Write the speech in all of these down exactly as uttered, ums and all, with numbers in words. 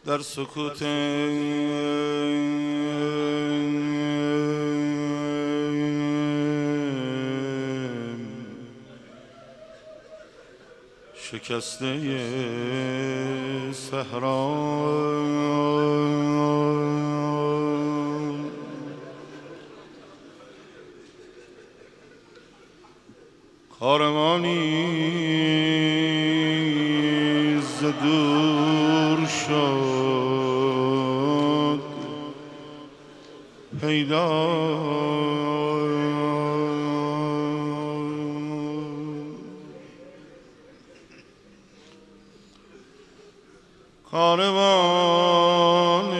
در سکوت شکسته صحرا کاروانی ز دور شد پیدا کاروان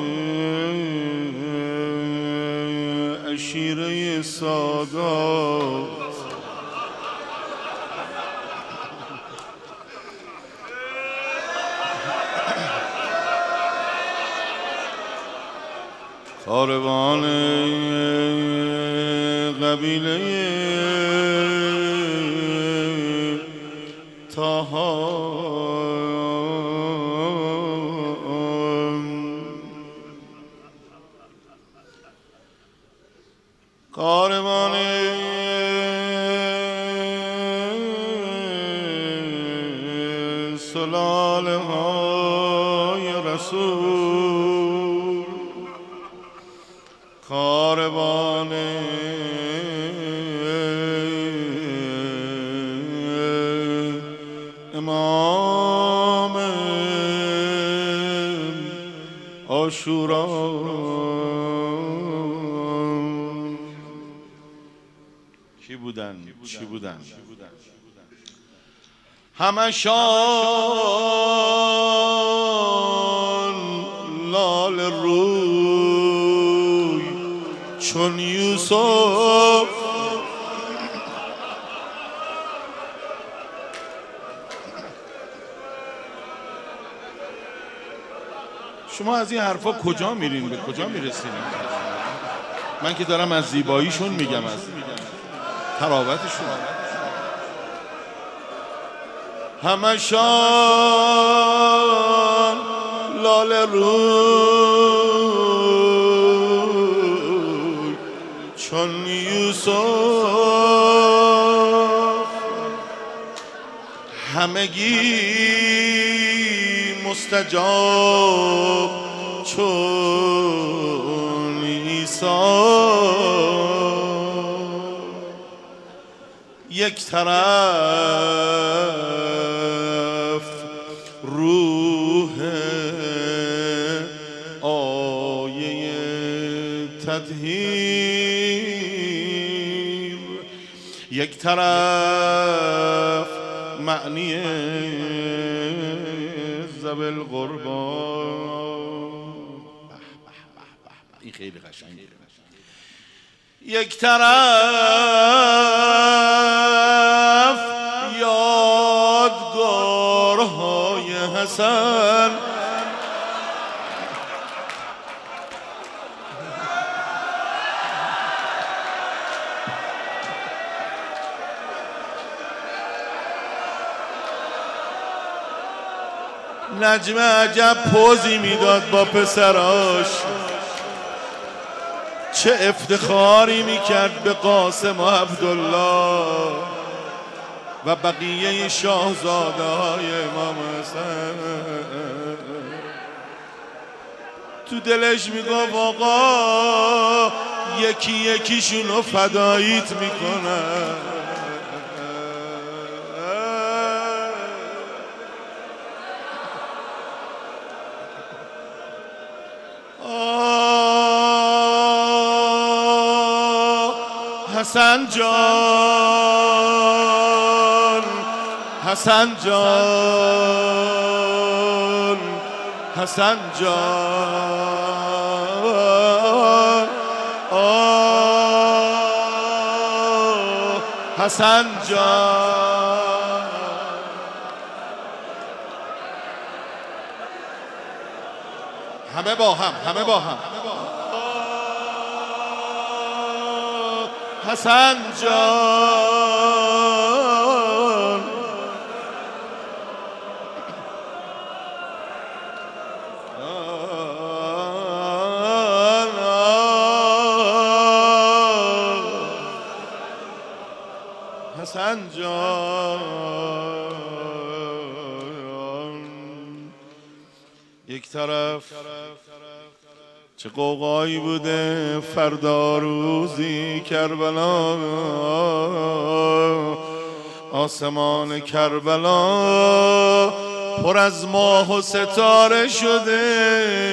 عشیره سادات کاروان قبیله طاها کاروان سلاله های رسول کاروان امام عاشورا کی بودن؟ چی بودن؟ همشان لال روی چون یوسف شما از این حرفا کجا میرین؟ به کجا میرسین؟ من که دارم از زیباییشون میگم، از تراوتشون. همشان لال روی چون یوسف همگی مستجاب چون عیسی یک طرف روح آیه تطهیر، یک طرف معنی ذوی القربی. این خیلی قشنگه. یک طرف یادگارهای حسن، نجم عجب پوزی میداد با پسراش، چه افتخاری میکرد به قاسم و عبدالله و بقیه شاهزاده های امام حسن. تو دلش میگفت آقا یکی یکیشونو فداییت میکنن. حسن جان، حسن جان، حسن جان، آه حسن جان. همه با هم، همه با هم. حسن جان، حسن جان یک طرف چه قوقایی بوده فردا روزی کربلا، آسمان کربلا پر از ماه و ستاره شده،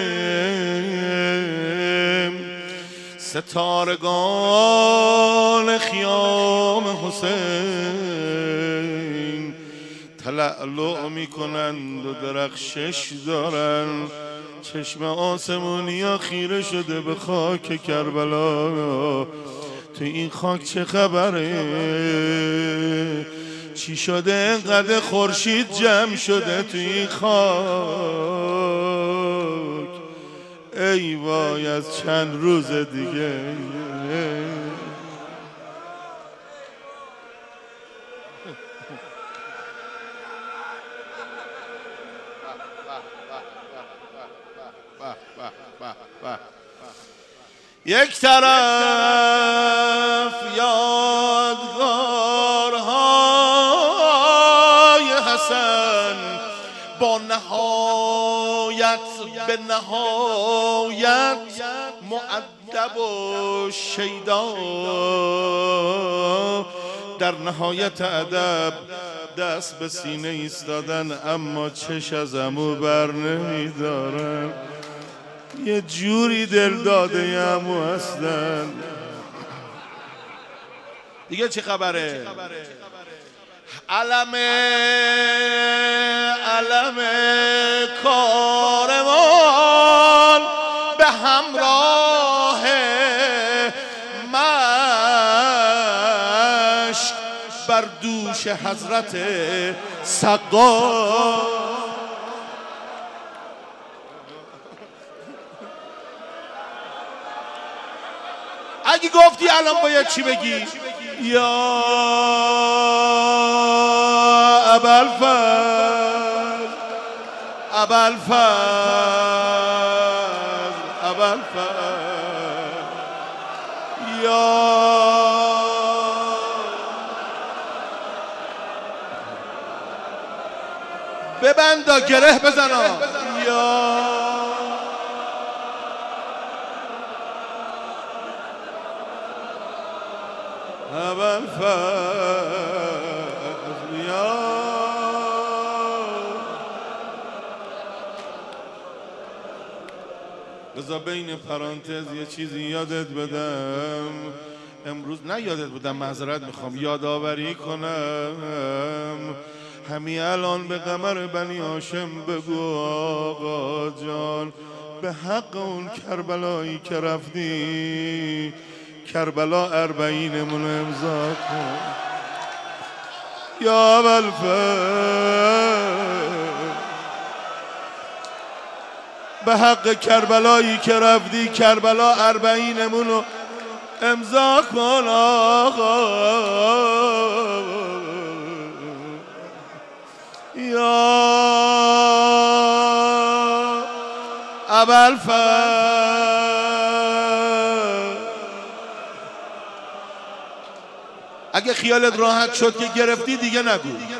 ستارگان خیام حسین تلألؤ میکنند و درخشش دارند. چشم آسمونیا خیره شده به خاک کربلا. تو این خاک چه خبره؟ چی شده انقدر خورشید جمع شده تو این خاک؟ ای وای از چند روز دیگه یک طرف یادگارهای حسن با نهایت به نهایت مؤدب و شیدا، در نهایت ادب دست به سینه ایستادن اما چش از عمو بر نمیدارن. یه جوری دل داده ی عمو هستن. دیگه چه خبره؟ علم علم کاروان به همراه مشک بر دوش حضرت سقا. اگه گفتی الان باید چی بگی؟ یا ابوالفضل ابوالفضل ابوالفضل یا ببندا گره بزنا یا ابوالفضل یا بذار بین پرانتز یه چیزی یادت بدم. امروز نه یادت بدم، معذرت میخوام، یادآوری کنم. همین الان به قمر بنی هاشم بگو آقا جان به حق اون کربلایی که رفتی کربلا اربعینمون امضا کن یا ابوالفضل. به حق کربلایی که رفتی کربلا اربعینمون رو امضا کن آقا یا ابوالفضل. اگه خیالت راحت شد که گرفتی دیگه نگو.